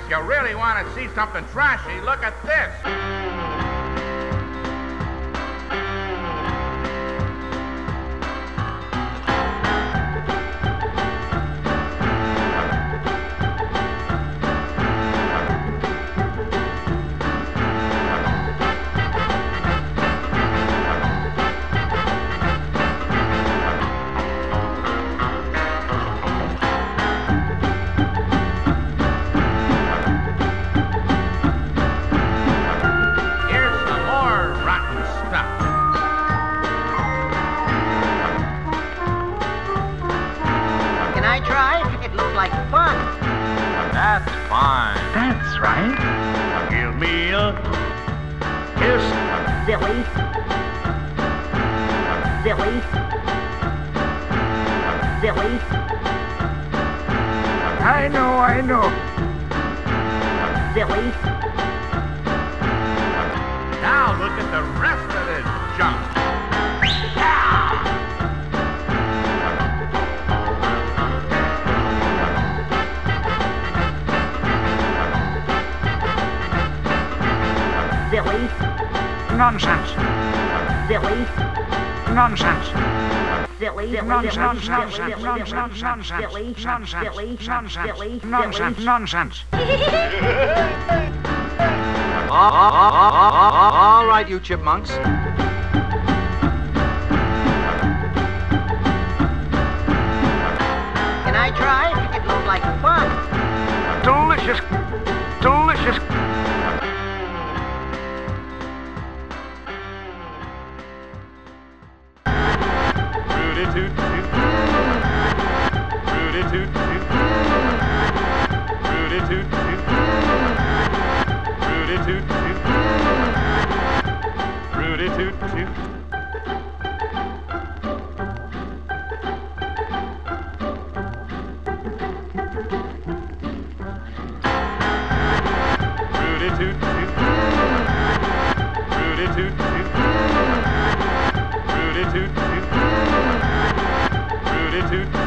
if you really want to see something trashy, look at this. That's fine. That's right. Give me a kiss. Silly. Silly. Silly. I know. Silly. Now look at the rest of this junk. Silly. Nonsense. Silly. Nonsense. Silly. Nonsense. Nonsense. All right, you chipmunks. Can I try? It looks like fun. Delicious. Delicious. Toot toot.